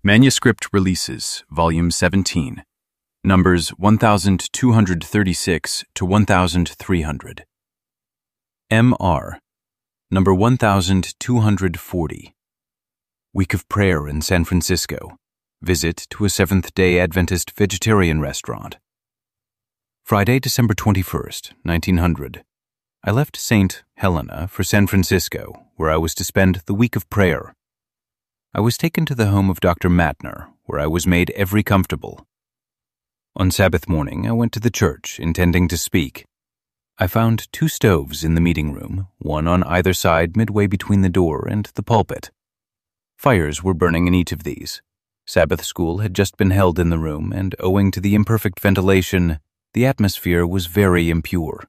Manuscript Releases, Volume 17, Numbers 1236 to 1300. M.R. Number 1240. Week of Prayer in San Francisco. Visit to a Seventh-day Adventist vegetarian restaurant. Friday, December 21st, 1900. I left St. Helena for San Francisco, where I was to spend the week of prayer. I was taken to the home of Dr. Matner, where I was made every comfortable. On Sabbath morning, I went to the church, intending to speak. I found 2 stoves in the meeting room, one on either side midway between the door and the pulpit. Fires were burning in each of these. Sabbath school had just been held in the room, and owing to the imperfect ventilation, the atmosphere was very impure.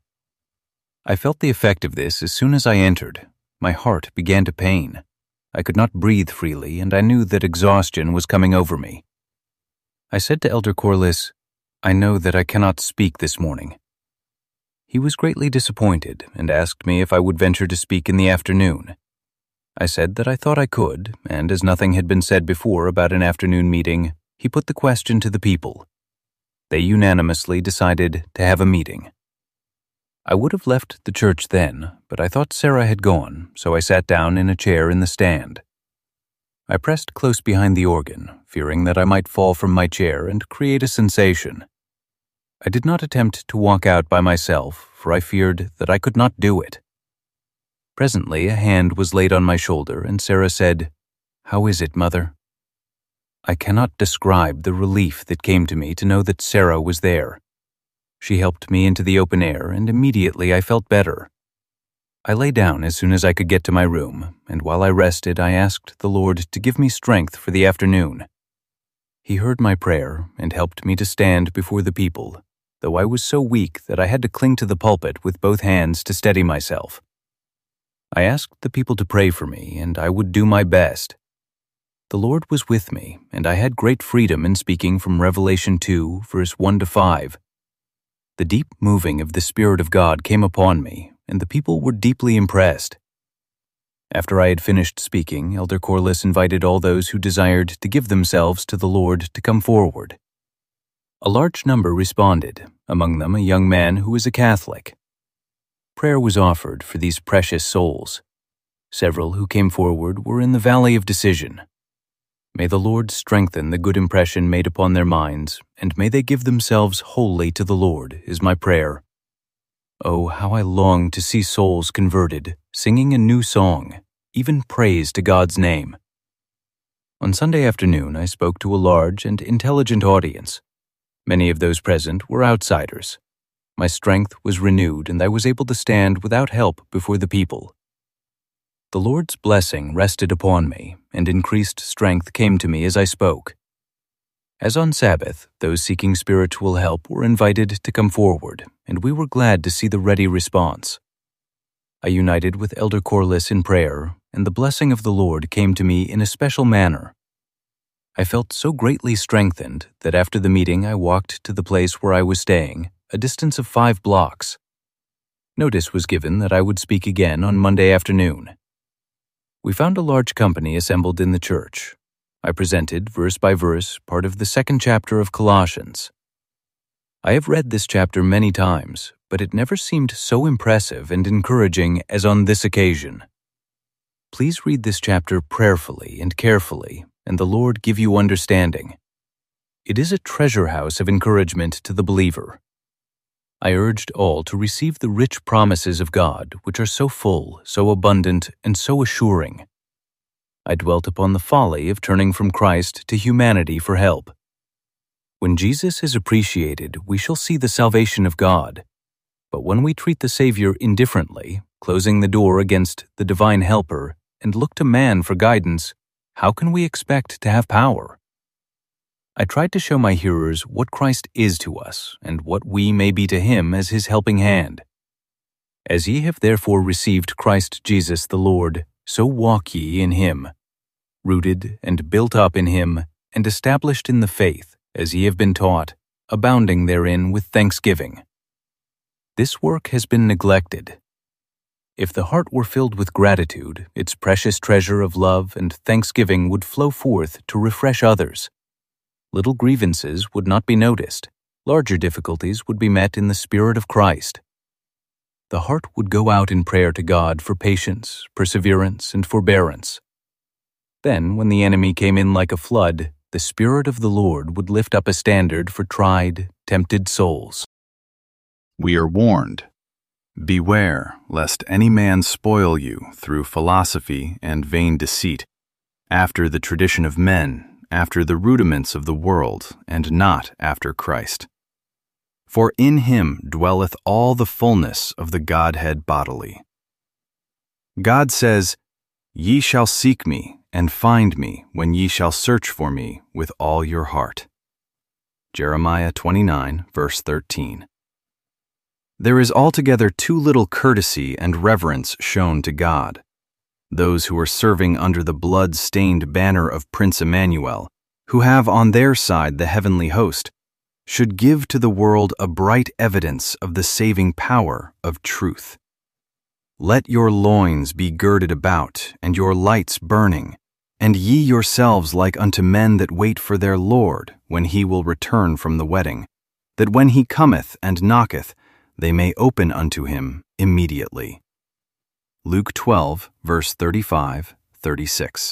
I felt the effect of this as soon as I entered. My heart began to pain. I could not breathe freely, and I knew that exhaustion was coming over me. I said to Elder Corliss, "I know that I cannot speak this morning." He was greatly disappointed and asked me if I would venture to speak in the afternoon. I said that I thought I could, and as nothing had been said before about an afternoon meeting, he put the question to the people. They unanimously decided to have a meeting. I would have left the church then, but I thought Sarah had gone, so I sat down in a chair in the stand. I pressed close behind the organ, fearing that I might fall from my chair and create a sensation. I did not attempt to walk out by myself, for I feared that I could not do it. Presently, a hand was laid on my shoulder, and Sarah said, "How is it, Mother?" I cannot describe the relief that came to me to know that Sarah was there. She helped me into the open air, and immediately I felt better. I lay down as soon as I could get to my room, and while I rested, I asked the Lord to give me strength for the afternoon. He heard my prayer and helped me to stand before the people, though I was so weak that I had to cling to the pulpit with both hands to steady myself. I asked the people to pray for me, and I would do my best. The Lord was with me, and I had great freedom in speaking from Revelation 2, verse 1 to 5. The deep moving of the Spirit of God came upon me, and the people were deeply impressed. After I had finished speaking, Elder Corliss invited all those who desired to give themselves to the Lord to come forward. A large number responded, among them a young man who was a Catholic. Prayer was offered for these precious souls. Several who came forward were in the valley of decision. May the Lord strengthen the good impression made upon their minds, and may they give themselves wholly to the Lord, is my prayer. Oh, how I long to see souls converted, singing a new song, even praise to God's name. On Sunday afternoon, I spoke to a large and intelligent audience. Many of those present were outsiders. My strength was renewed, and I was able to stand without help before the people. The Lord's blessing rested upon me, and increased strength came to me as I spoke. As on Sabbath, those seeking spiritual help were invited to come forward, and we were glad to see the ready response. I united with Elder Corliss in prayer, and the blessing of the Lord came to me in a special manner. I felt so greatly strengthened that after the meeting I walked to the place where I was staying, a distance of 5 blocks. Notice was given that I would speak again on Monday afternoon. We found a large company assembled in the church. I presented, verse by verse, part of the 2nd chapter of Colossians. I have read this chapter many times, but it never seemed so impressive and encouraging as on this occasion. Please read this chapter prayerfully and carefully, and the Lord give you understanding. It is a treasure house of encouragement to the believer. I urged all to receive the rich promises of God, which are so full, so abundant, and so assuring. I dwelt upon the folly of turning from Christ to humanity for help. When Jesus is appreciated, we shall see the salvation of God. But when we treat the Savior indifferently, closing the door against the divine helper, and look to man for guidance, how can we expect to have power? I tried to show my hearers what Christ is to us, and what we may be to him as his helping hand. As ye have therefore received Christ Jesus the Lord, so walk ye in him, rooted and built up in him, and established in the faith, as ye have been taught, abounding therein with thanksgiving. This work has been neglected. If the heart were filled with gratitude, its precious treasure of love and thanksgiving would flow forth to refresh others. Little grievances would not be noticed. Larger difficulties would be met in the Spirit of Christ. The heart would go out in prayer to God for patience, perseverance, and forbearance. Then, when the enemy came in like a flood, the Spirit of the Lord would lift up a standard for tried, tempted souls. We are warned. Beware, lest any man spoil you through philosophy and vain deceit, after the tradition of men, after the rudiments of the world, and not after Christ. For in him dwelleth all the fullness of the Godhead bodily. God says, "Ye shall seek me, and find me, when ye shall search for me with all your heart." Jeremiah 29, verse 13. There is altogether too little courtesy and reverence shown to God. Those who are serving under the blood-stained banner of Prince Emmanuel, who have on their side the heavenly host, should give to the world a bright evidence of the saving power of truth. Let your loins be girded about, and your lights burning, and ye yourselves like unto men that wait for their Lord, when he will return from the wedding, that when he cometh and knocketh, they may open unto him immediately. Luke 12, verse 35-36.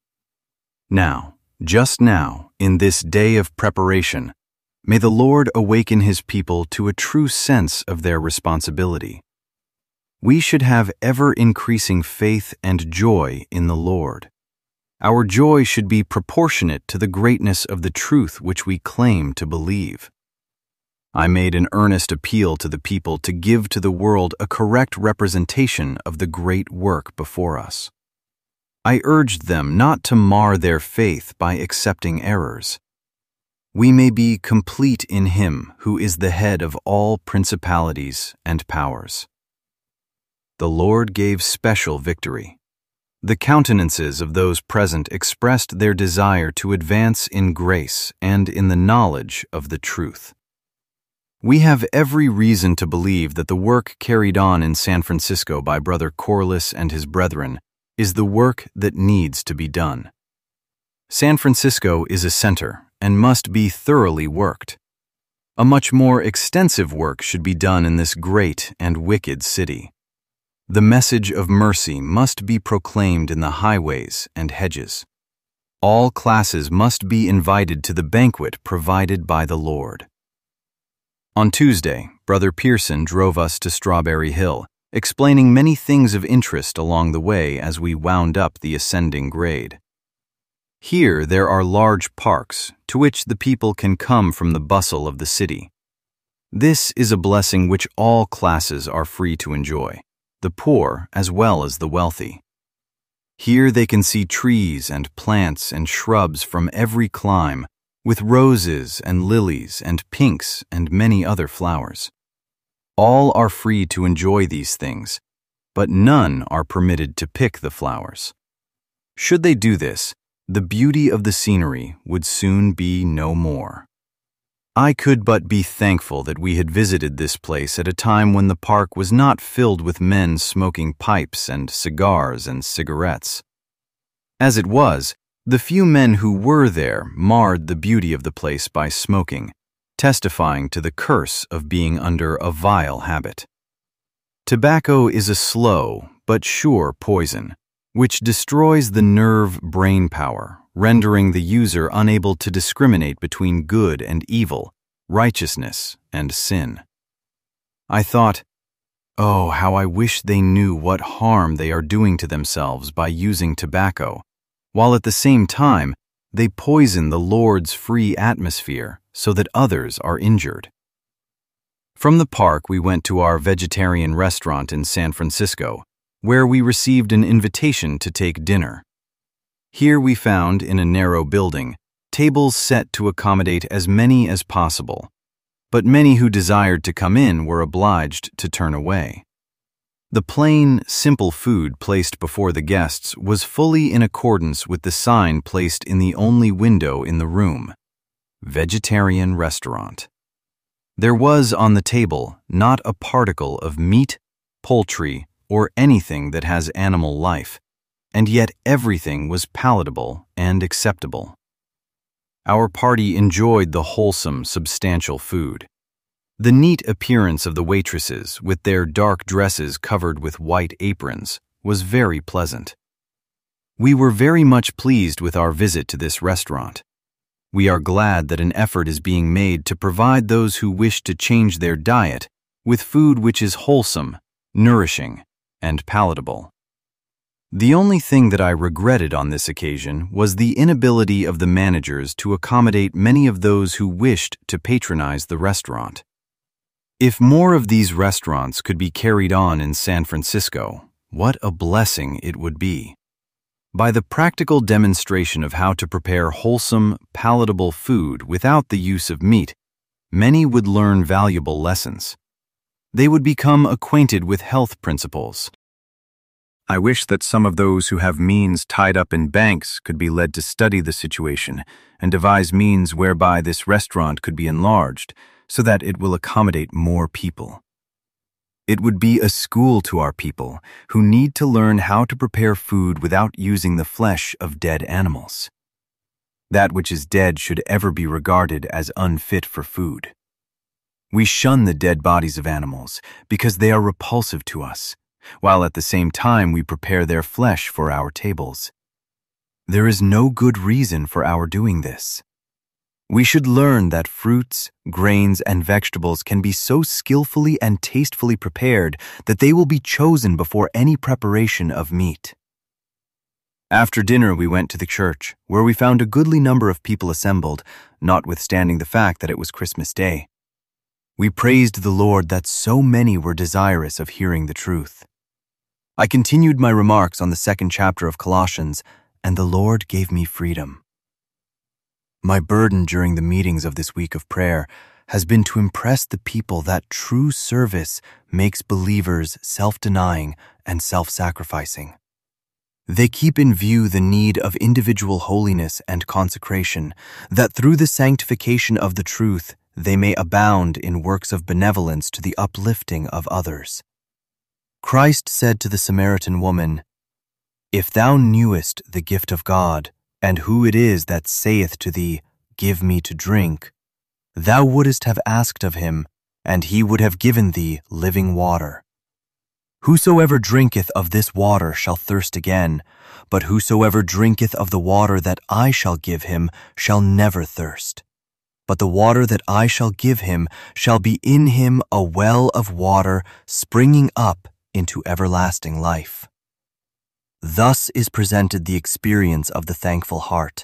Now, just now, in this day of preparation, may the Lord awaken his people to a true sense of their responsibility. We should have ever-increasing faith and joy in the Lord. Our joy should be proportionate to the greatness of the truth which we claim to believe. I made an earnest appeal to the people to give to the world a correct representation of the great work before us. I urged them not to mar their faith by accepting errors. We may be complete in him who is the head of all principalities and powers. The Lord gave special victory. The countenances of those present expressed their desire to advance in grace and in the knowledge of the truth. We have every reason to believe that the work carried on in San Francisco by Brother Corliss and his brethren is the work that needs to be done. San Francisco is a center and must be thoroughly worked. A much more extensive work should be done in this great and wicked city. The message of mercy must be proclaimed in the highways and hedges. All classes must be invited to the banquet provided by the Lord. On Tuesday, Brother Pearson drove us to Strawberry Hill, explaining many things of interest along the way as we wound up the ascending grade. Here there are large parks to which the people can come from the bustle of the city. This is a blessing which all classes are free to enjoy, the poor as well as the wealthy. Here they can see trees and plants and shrubs from every clime, with roses and lilies and pinks and many other flowers. All are free to enjoy these things, but none are permitted to pick the flowers. Should they do this, the beauty of the scenery would soon be no more. I could but be thankful that we had visited this place at a time when the park was not filled with men smoking pipes and cigars and cigarettes. As it was, the few men who were there marred the beauty of the place by smoking, testifying to the curse of being under a vile habit. Tobacco is a slow but sure poison, which destroys the nerve brain power, rendering the user unable to discriminate between good and evil, righteousness and sin. I thought, oh, how I wish they knew what harm they are doing to themselves by using tobacco, while at the same time they poison the Lord's free atmosphere so that others are injured. From the park we went to our vegetarian restaurant in San Francisco, where we received an invitation to take dinner. Here we found, in a narrow building, tables set to accommodate as many as possible, but many who desired to come in were obliged to turn away. The plain, simple food placed before the guests was fully in accordance with the sign placed in the only window in the room: Vegetarian Restaurant. There was on the table not a particle of meat, poultry, or anything that has animal life, and yet everything was palatable and acceptable. Our party enjoyed the wholesome, substantial food. The neat appearance of the waitresses, with their dark dresses covered with white aprons, was very pleasant. We were very much pleased with our visit to this restaurant. We are glad that an effort is being made to provide those who wish to change their diet with food which is wholesome, nourishing, and palatable. The only thing that I regretted on this occasion was the inability of the managers to accommodate many of those who wished to patronize the restaurant. If more of these restaurants could be carried on in San Francisco, what a blessing it would be. By the practical demonstration of how to prepare wholesome, palatable food without the use of meat, many would learn valuable lessons. They would become acquainted with health principles. I wish that some of those who have means tied up in banks could be led to study the situation and devise means whereby this restaurant could be enlarged so that it will accommodate more people. It would be a school to our people who need to learn how to prepare food without using the flesh of dead animals. That which is dead should ever be regarded as unfit for food. We shun the dead bodies of animals because they are repulsive to us, while at the same time we prepare their flesh for our tables. There is no good reason for our doing this. We should learn that fruits, grains, and vegetables can be so skillfully and tastefully prepared that they will be chosen before any preparation of meat. After dinner we went to the church, where we found a goodly number of people assembled, notwithstanding the fact that it was Christmas Day. We praised the Lord that so many were desirous of hearing the truth. I continued my remarks on the 2nd chapter of Colossians, and the Lord gave me freedom. My burden during the meetings of this week of prayer has been to impress the people that true service makes believers self-denying and self-sacrificing. They keep in view the need of individual holiness and consecration, that through the sanctification of the truth they may abound in works of benevolence to the uplifting of others. Christ said to the Samaritan woman, "If thou knewest the gift of God, and who it is that saith to thee, 'Give me to drink,' thou wouldest have asked of him, and he would have given thee living water. Whosoever drinketh of this water shall thirst again, but whosoever drinketh of the water that I shall give him shall never thirst. But the water that I shall give him shall be in him a well of water springing up into everlasting life." Thus is presented the experience of the thankful heart.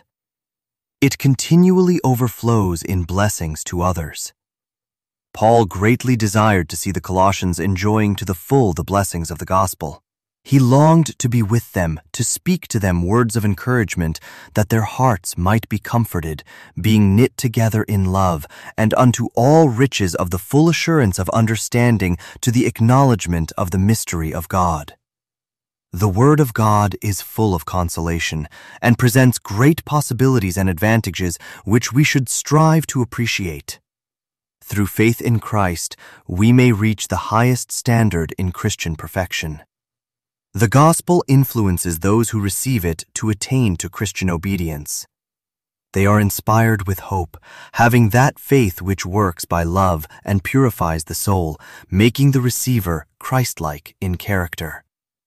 It continually overflows in blessings to others. Paul greatly desired to see the Colossians enjoying to the full the blessings of the gospel. He longed to be with them, to speak to them words of encouragement, that their hearts might be comforted, being knit together in love, and unto all riches of the full assurance of understanding, to the acknowledgement of the mystery of God. The Word of God is full of consolation, and presents great possibilities and advantages which we should strive to appreciate. Through faith in Christ, we may reach the highest standard in Christian perfection. The gospel influences those who receive it to attain to Christian obedience. They are inspired with hope, having that faith which works by love and purifies the soul, making the receiver Christ-like in character.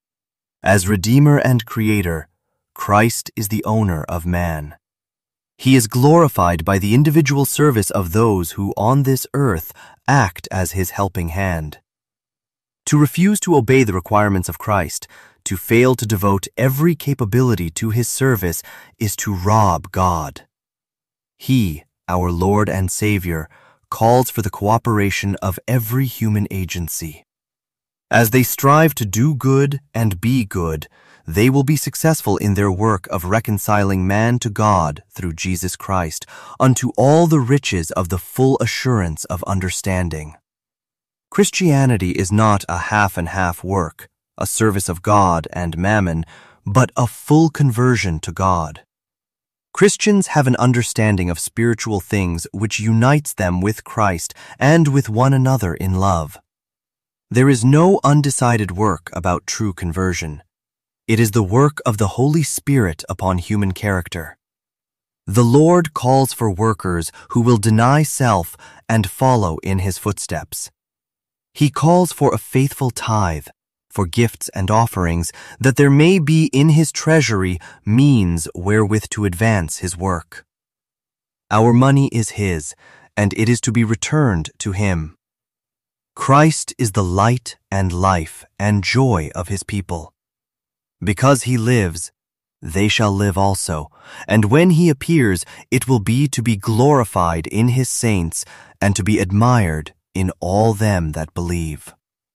As Redeemer and Creator, Christ is the owner of man. He is glorified by the individual service of those who on this earth act as his helping hand. To refuse to obey the requirements of Christ, to fail to devote every capability to his service, is to rob God. He, our Lord and Savior, calls for the cooperation of every human agency. As they strive to do good and be good, they will be successful in their work of reconciling man to God through Jesus Christ, unto all the riches of the full assurance of understanding. Christianity is not a half and half work, a service of God and mammon, but a full conversion to God. Christians have an understanding of spiritual things which unites them with Christ and with one another in love. There is no undecided work about true conversion. It is the work of the Holy Spirit upon human character. The Lord calls for workers who will deny self and follow in His footsteps. He calls for a faithful tithe, for gifts and offerings, that there may be in His treasury means wherewith to advance His work. Our money is His, and it is to be returned to Him. Christ is the light and life and joy of His people. Because He lives, they shall live also, and when He appears, it will be to be glorified in His saints and to be admired in all them that believe.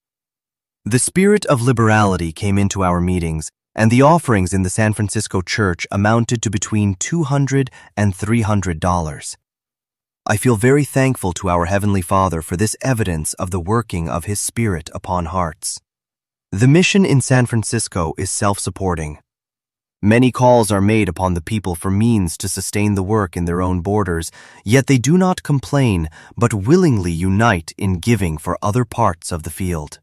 The spirit of liberality came into our meetings, and the offerings in the San Francisco church amounted to between $200 and $300. I feel very thankful to our Heavenly Father for this evidence of the working of His Spirit upon hearts. The mission in San Francisco is self-supporting. Many calls are made upon the people for means to sustain the work in their own borders, yet they do not complain, but willingly unite in giving for other parts of the field.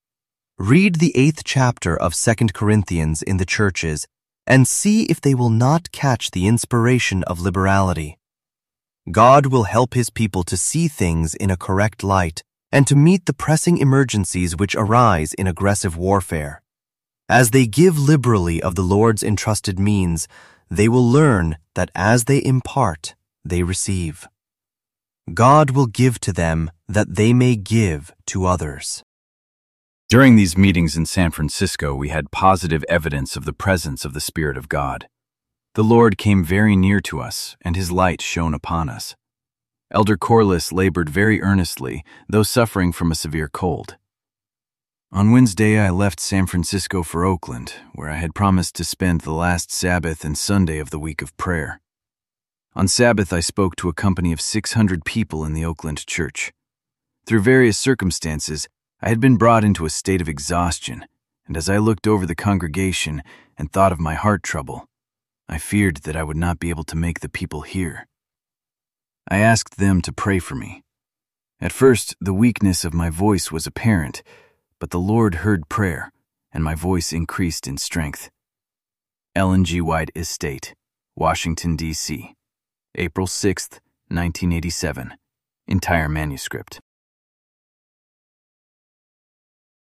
Read the 8th chapter of 2 Corinthians in the churches and see if they will not catch the inspiration of liberality. God will help His people to see things in a correct light and to meet the pressing emergencies which arise in aggressive warfare. As they give liberally of the Lord's entrusted means, they will learn that as they impart, they receive. God will give to them that they may give to others. During these meetings in San Francisco, we had positive evidence of the presence of the Spirit of God. The Lord came very near to us, and His light shone upon us. Elder Corliss labored very earnestly, though suffering from a severe cold. On Wednesday, I left San Francisco for Oakland, where I had promised to spend the last Sabbath and Sunday of the week of prayer. On Sabbath, I spoke to a company of 600 people in the Oakland church. Through various circumstances, I had been brought into a state of exhaustion, and as I looked over the congregation and thought of my heart trouble, I feared that I would not be able to make the people hear. I asked them to pray for me. At first, the weakness of my voice was apparent, but the Lord heard prayer, and my voice increased in strength. Ellen G. White Estate, Washington, D.C., April 6, 1987. Entire manuscript.